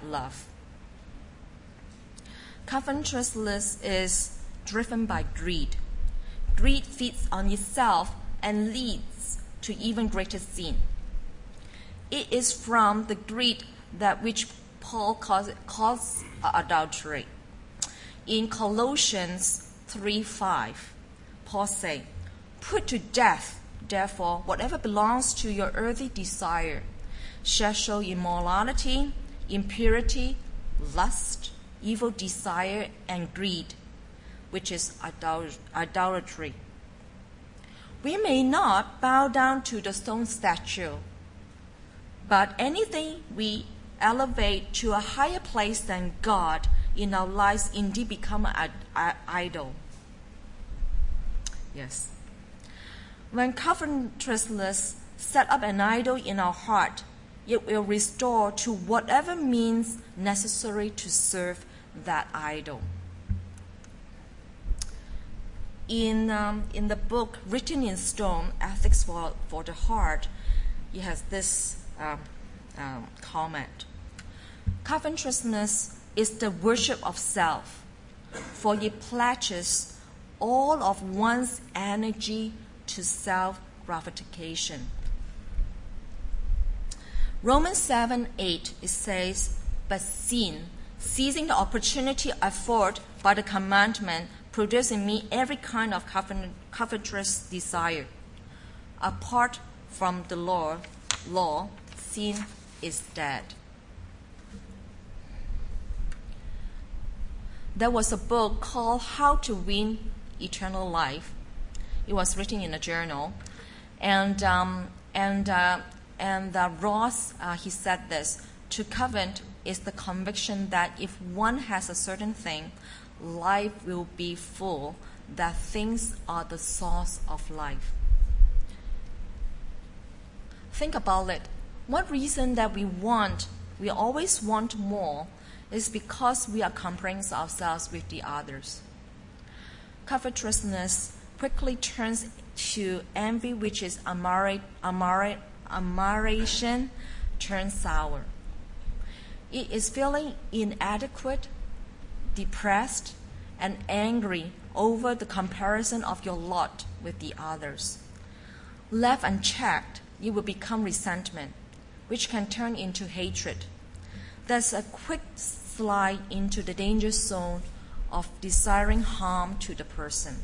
love. Covetousness is driven by greed. Greed feeds on itself and leads to even greater sin. It is from the greed that which Paul calls adultery. In Colossians 3:5, Paul says, "Put to death, therefore, whatever belongs to your earthly desire, sexual immorality, impurity, lust, evil desire, and greed, which is idolatry." We may not bow down to the stone statue, but anything we elevate to a higher place than God in our lives indeed become an idol. Yes. When covetousness set up an idol in our heart, it will restore to whatever means necessary to serve that idol. In the book Written in Stone, Ethics for the Heart, it has this comment. Covetousness is the worship of self, for it pledges all of one's energy to self-gratification. Romans 7:8, it says, "But sin, seizing the opportunity afforded by the commandment, produced in me every kind of covetous desire. Apart from the law, sin is dead." There was a book called How to Win Eternal Life. It was written in a journal, and Ross he said this: "To covet is the conviction that if one has a certain thing, life will be full, that things are the source of life." Think about it. One reason that we always want more, is because we are comparing ourselves with the others. Covetousness quickly turns to envy, which is admiration turns sour. It is feeling inadequate, depressed, and angry over the comparison of your lot with the others. Left unchecked, it will become resentment, which can turn into hatred. There's a quick slide into the danger zone of desiring harm to the person.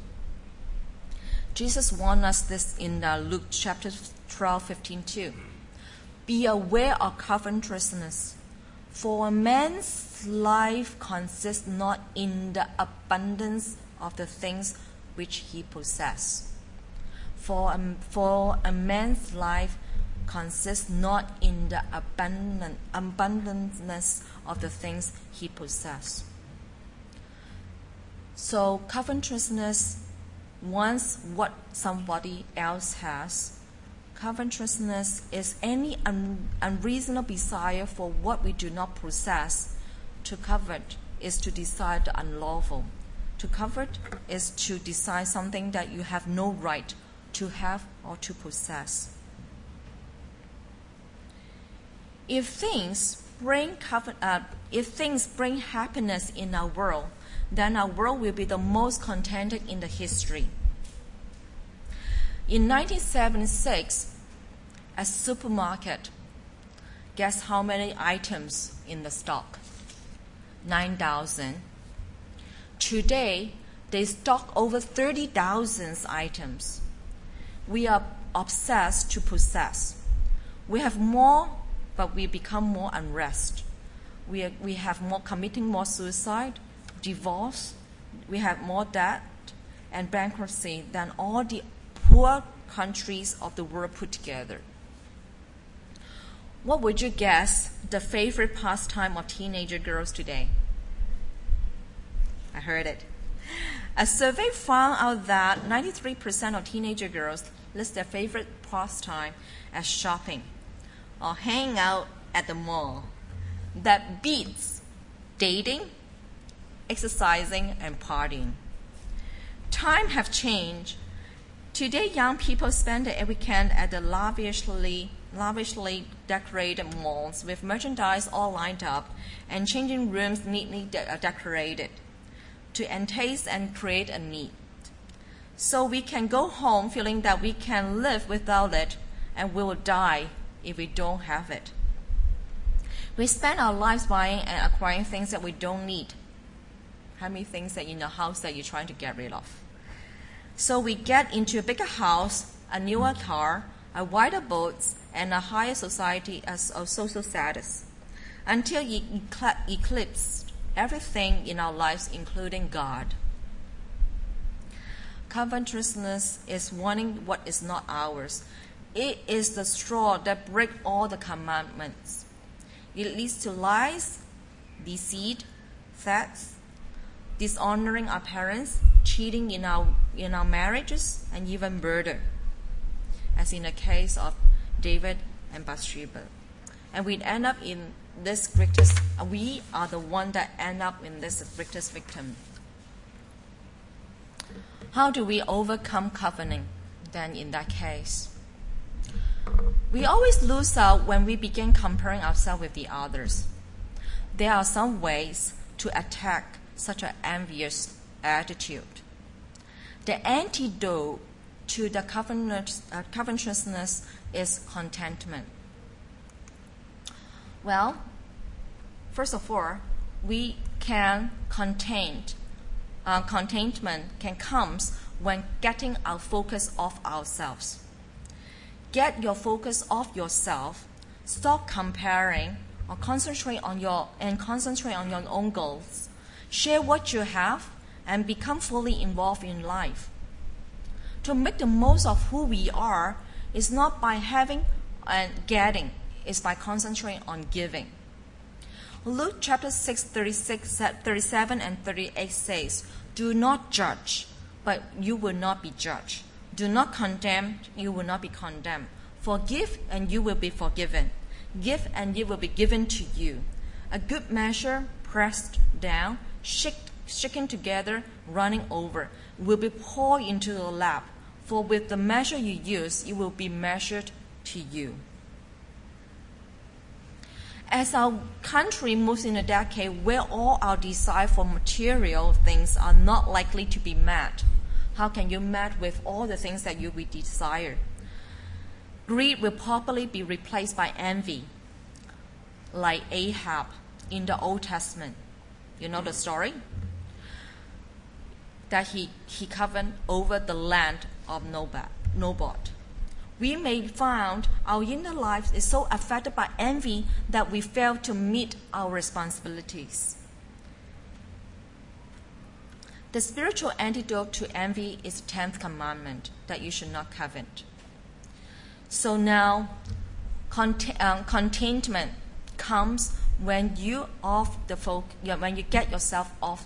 Jesus warned us this in Luke chapter 12:15 "Be aware of covetousness, for a man's life consists not in the abundance of the things which he possesses." For a man's life consists not in the abundance of the things he possesses. So covetousness wants what somebody else has. Covetousness is any unreasonable desire for what we do not possess. To covet is to desire the unlawful. To covet is to desire something that you have no right to have or to possess. If things bring happiness in our world, then our world will be the most contented in the history. In 1976, a supermarket, guess how many items in the stock? 9,000. Today, they stock over 30,000 items. We are obsessed to possess. We have more, but we become more unrest. We have more committing more suicide, divorce. We have more debt and bankruptcy than all the poor countries of the world put together. What would you guess the favorite pastime of teenager girls today? I heard it. A survey found out that 93% of teenager girls list their favorite pastime as shopping or hanging out at the mall. That beats dating, exercising, and partying. Times have changed. Today, young people spend their weekend at the lavishly lavishly decorated malls with merchandise all lined up and changing rooms neatly decorated to entice and create a need. So we can go home feeling that we can live without it and we will die if we don't have it. We spend our lives buying and acquiring things that we don't need. How many things that in your house that you're trying to get rid of? So we get into a bigger house, a newer car, a wider boat, and a higher society as a social status, until it eclipses everything in our lives, including God. Covetousness is wanting what is not ours. It is the straw that breaks all the commandments. It leads to lies, deceit, thefts, dishonoring our parents, cheating in our marriages, and even murder, as in the case of David and Bathsheba. And we end up in this greatest. We are the one that end up in this greatest victim. How do we overcome coveting then in that case? We always lose out when we begin comparing ourselves with the others. There are some ways to attack such an envious attitude. The antidote to the covetousness is contentment. Well, first of all, we can contentment can comes when getting our focus off ourselves. Get your focus off yourself. Stop comparing or concentrate on your own goals. Share what you have and become fully involved in life. To make the most of who we are is not by having and getting, it's by concentrating on giving. Luke chapter 6, 37 and 38 says, "Do not judge, but you will not be judged. Do not condemn, you will not be condemned. Forgive, and you will be forgiven. Give, and it will be given to you. A good measure, pressed down, shaken together, running over, will be poured into your lap. For with the measure you use, it will be measured to you." As our country moves in a decade where all our desire for material things are not likely to be met, how can you meet with all the things that you will desire? Greed will probably be replaced by envy, like Ahab in the Old Testament. You know the story? That he coveted over the land of Naboth. We may find our inner life is so affected by envy that we fail to meet our responsibilities. The spiritual antidote to envy is the 10th commandment, that you should not covet. So now, contentment comes when you when you get yourself off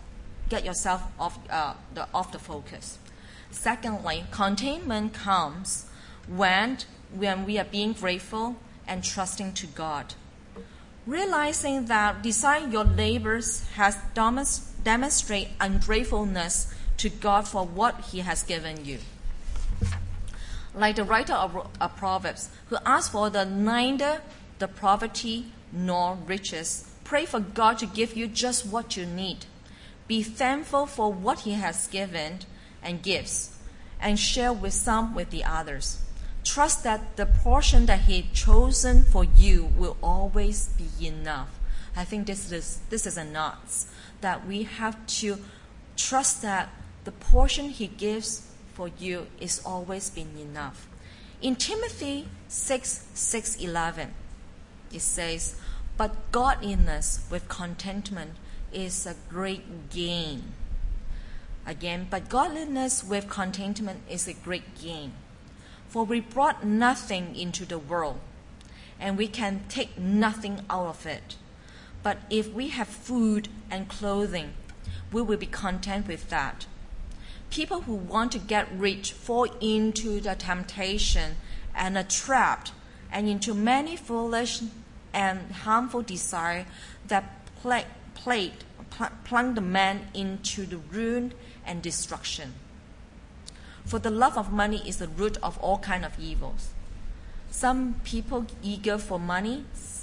the focus. Secondly, contentment comes when we are being grateful and trusting to God. Realizing that desiring your labors has demonstrate ungratefulness to God for what He has given you. Like the writer of Proverbs, who asks for neither the poverty nor riches. Pray for God to give you just what you need. Be thankful for what He has given and gives, and share with the others. Trust that the portion that He chosen for you will always be enough. I think this is a nuts, that we have to trust that the portion He gives for you is always been enough. In Timothy 6:11, it says, "But godliness with contentment is a great gain." Again, but godliness with contentment is a great gain. For we brought nothing into the world, and we can take nothing out of it. But if we have food and clothing, we will be content with that. People who want to get rich fall into the temptation and are trapped and into many foolish and harmful desires that plunge the man into the ruin and destruction. For the love of money is the root of all kinds of evils. Some people eager for money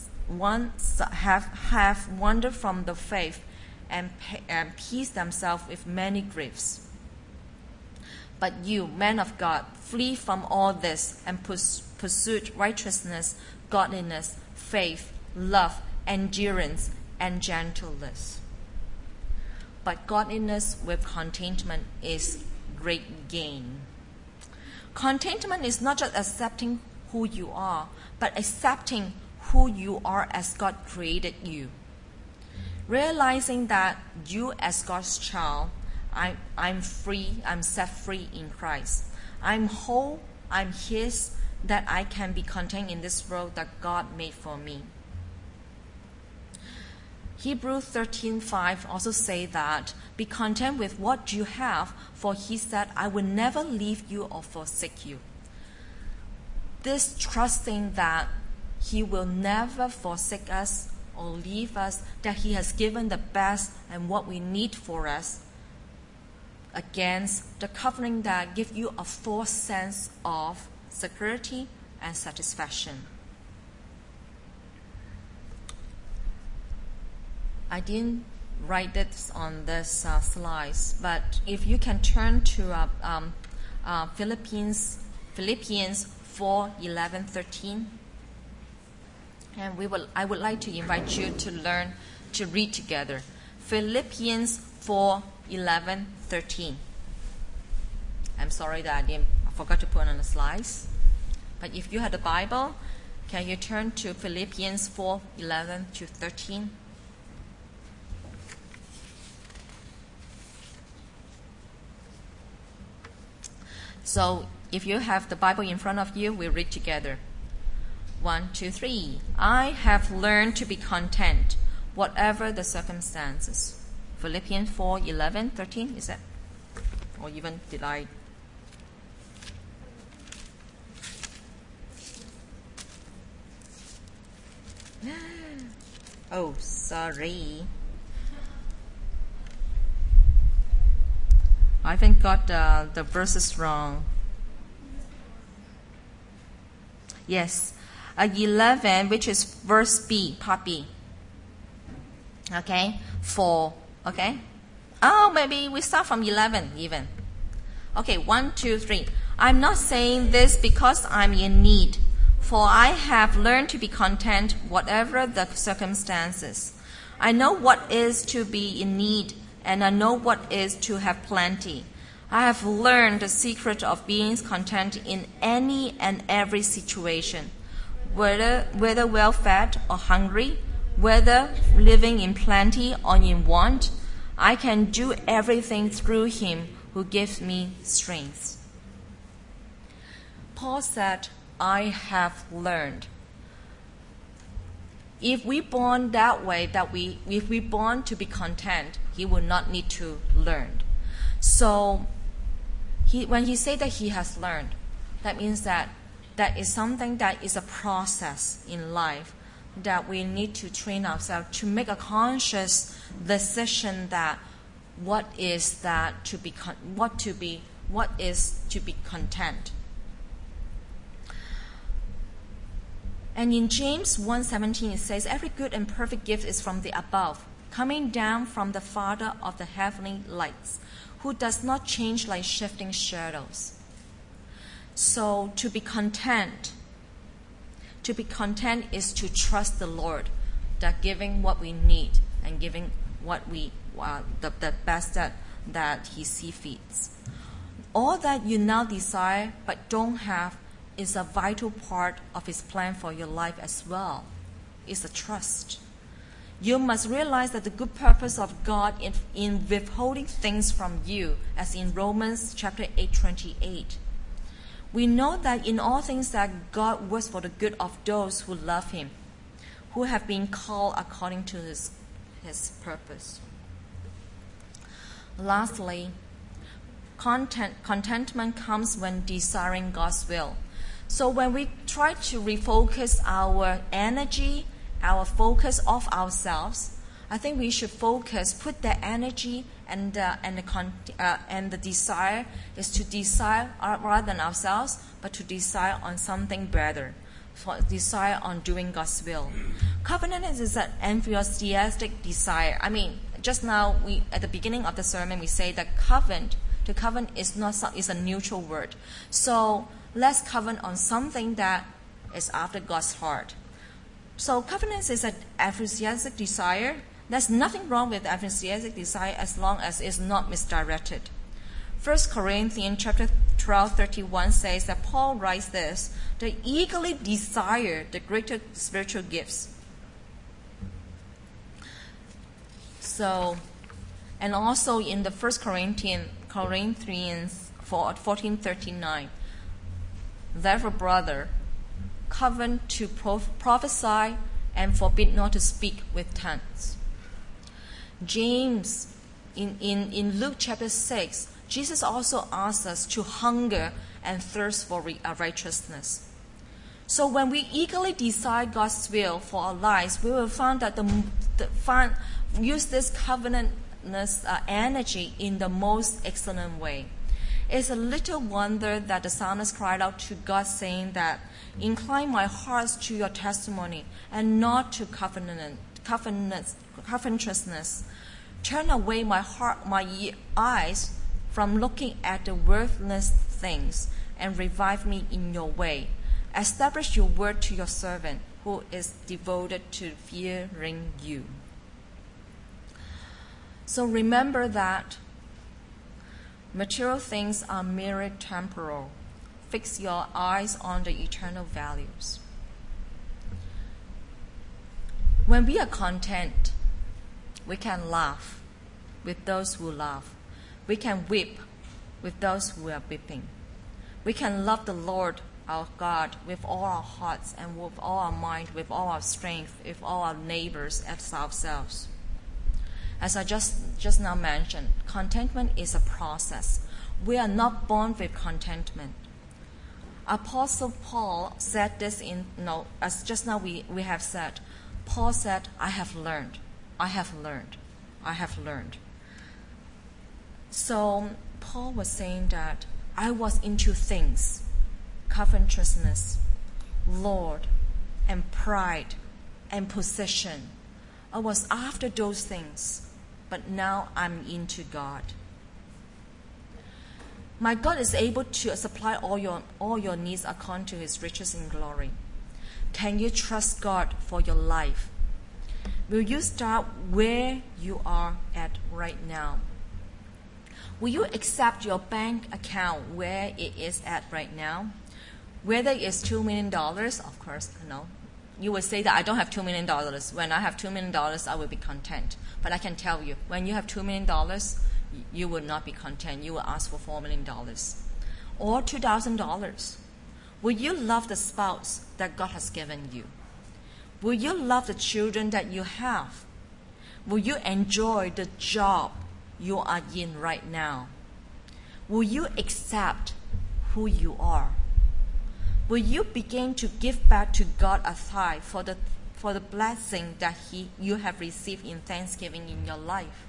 have wandered from the faith and pierced themselves with many griefs. But you, men of God, flee from all this and pursue righteousness, godliness, faith, love, endurance, and gentleness. But godliness with contentment is great gain. Contentment is not just accepting who you are, but accepting who you are as God created you. Realizing that you as God's child, I'm free, I'm set free in Christ. I'm whole, I'm His, that I can be content in this world that God made for me. Hebrews 13:5 also say that, be content with what you have, for He said, I will never leave you or forsake you. This trusting that He will never forsake us or leave us, that He has given the best and what we need for us, against the covenant that gives you a false sense of security and satisfaction. I didn't write this on this slides, but if you can turn to Philippians 4:11-13, and I would like to invite you to learn to read together. Philippians 4:11-13. I'm sorry that I forgot to put on the slides, but if you have the Bible, can you turn to Philippians 4:11-13? So if you have the Bible in front of you, we'll read together. 1, 2, 3. I have learned to be content, whatever the circumstances. Philippians 4:11-13, is that? Or even did I? Oh, sorry. I haven't got the verses wrong. Yes, 11, which is verse B, part B. Okay, 4. Okay. Oh, maybe we start from 11 even. Okay, 1, 2, 3. I'm not saying this because I'm in need, for I have learned to be content whatever the circumstances. I know what is to be in need, and I know what is to have plenty. I have learned the secret of being content in any and every situation, whether well-fed or hungry, whether living in plenty or in want. I can do everything through Him who gives me strength. Paul said, I have learned. If we born that way, if we born to be content, he will not need to learn. So when he said that he has learned, that means that is something that is a process in life that we need to train ourselves to make a conscious decision that what is to be content. And in James 1:17 it says, every good and perfect gift is from the above, coming down from the Father of the heavenly lights, who does not change like shifting shadows. So to be content is to trust the Lord, that giving what we need and giving what we the best that He sees fit. All that you now desire but don't have is a vital part of His plan for your life as well. It's a trust. You must realize that the good purpose of God in withholding things from you, as in Romans chapter 8:28. We know that in all things that God works for the good of those who love Him, who have been called according to His purpose. Lastly, contentment comes when desiring God's will. So when we try to refocus our energy, our focus off ourselves, I think we should put the energy and the desire is to desire rather than ourselves, but to desire on something better. desire on doing God's will. Covenant is an enthusiastic desire. Just now at the beginning of the sermon we say that to covenant is a neutral word. So let's covenant on something that is after God's heart. So covenant is an enthusiastic desire. There's nothing wrong with enthusiastic desire as long as it's not misdirected. 1 Corinthians chapter 12:31 says that Paul writes this: they eagerly desire the greater spiritual gifts. So, and also in the 1 Corinthians 14:39, therefore, brother, covenant to prophesy and forbid not to speak with tongues. James, in Luke chapter 6, Jesus also asks us to hunger and thirst for righteousness. So when we eagerly desire God's will for our lives, we will find that use this covenantness energy in the most excellent way. It's a little wonder that the psalmist cried out to God saying that, incline my heart to your testimony and not to covetousness. Turn away my eyes from looking at the worthless things and revive me in your way. Establish your word to your servant who is devoted to fearing you. So remember that material things are merely temporal. Fix your eyes on the eternal values. When we are content, we can laugh with those who laugh. We can weep with those who are weeping. We can love the Lord our God with all our hearts and with all our mind, with all our strength, with all our neighbors as ourselves. As I just now mentioned, contentment is a process. We are not born with contentment. Apostle Paul said this as just now we have said. Paul said, I have learned. So Paul was saying that I was into things, covetousness, Lord, and pride, and possession. I was after those things, but now I'm into God. My God is able to supply all your needs according to His riches in glory. Can you trust God for your life? Will you start where you are at right now? Will you accept your bank account where it is at right now? Whether it's $2 million, of course, no. You will say that I don't have $2 million. When I have $2 million, I will be content. But I can tell you, when you have $2 million, you will not be content. You will ask for $4 million or $2,000. Will you love the spouse that God has given you? Will you love the children that you have? Will you enjoy the job you are in right now? Will you accept who you are? Will you begin to give back to God a tithe for the blessing that you have received in thanksgiving in your life?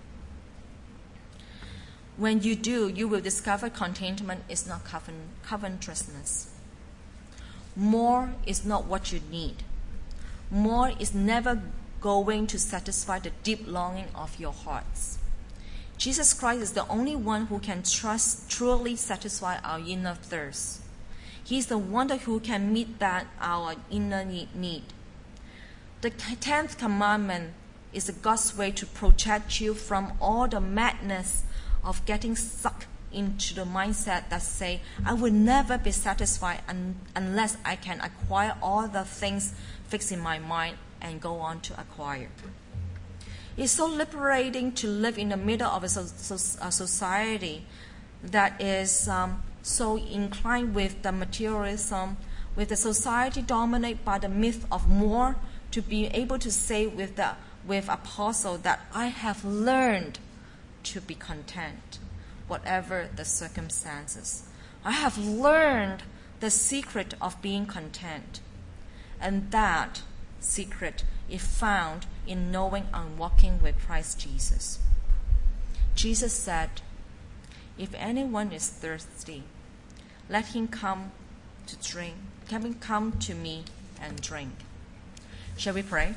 When you do, you will discover contentment is not covetousness. More is not what you need. More is never going to satisfy the deep longing of your hearts. Jesus Christ is the only one who can truly satisfy our inner thirst. He's the one who can meet our inner need. The 10th commandment is God's way to protect you from all the madness of getting sucked into the mindset that say, I will never be satisfied unless I can acquire all the things fixed in my mind and go on to acquire. It's so liberating to live in the middle of a society that is so inclined with the materialism, with the society dominated by the myth of more, to be able to say with Apostle that I have learned to be content, whatever the circumstances. I have learned the secret of being content. And that secret is found in knowing and walking with Christ Jesus. Jesus said, if anyone is thirsty, let him come to drink. come to me and drink. Shall we pray?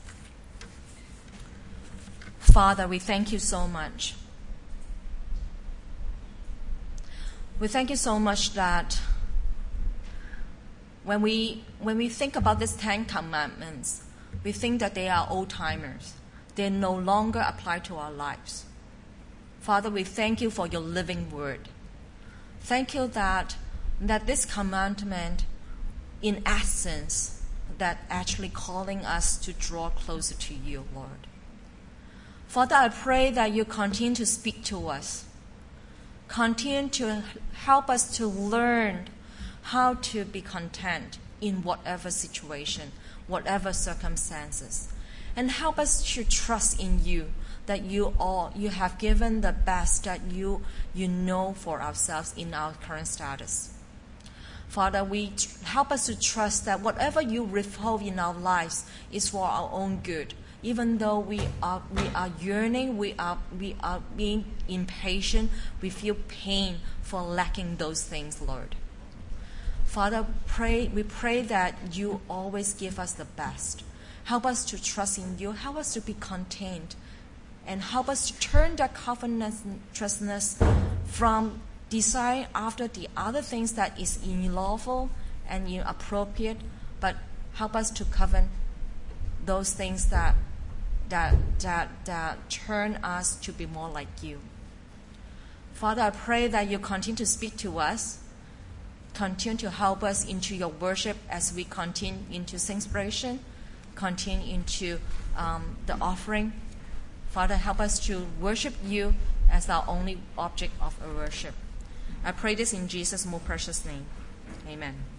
Father, we thank you so much. We thank you so much that when we think about these 10 commandments, we think that they are old-timers. They no longer apply to our lives. Father, we thank you for your living word. Thank you that this commandment, in essence, that actually calling us to draw closer to you, Lord. Father, I pray that you continue to speak to us. Continue to help us to learn how to be content in whatever situation, whatever circumstances. And help us to trust in you, that you have given the best that you know for ourselves in our current status. Father, help us to trust that whatever you withhold in our lives is for our own good. Even though we are yearning, we are being impatient, we feel pain for lacking those things, Lord. Father, we pray that you always give us the best. Help us to trust in you. Help us to be content. And help us to turn that covetousness from desire after the other things that is unlawful and inappropriate, but help us to covet those things that turn us to be more like you. Father, I pray that you continue to speak to us, continue to help us into your worship as we continue into Singspiration, continue into the offering. Father, help us to worship you as our only object of our worship. I pray this in Jesus' most precious name. Amen.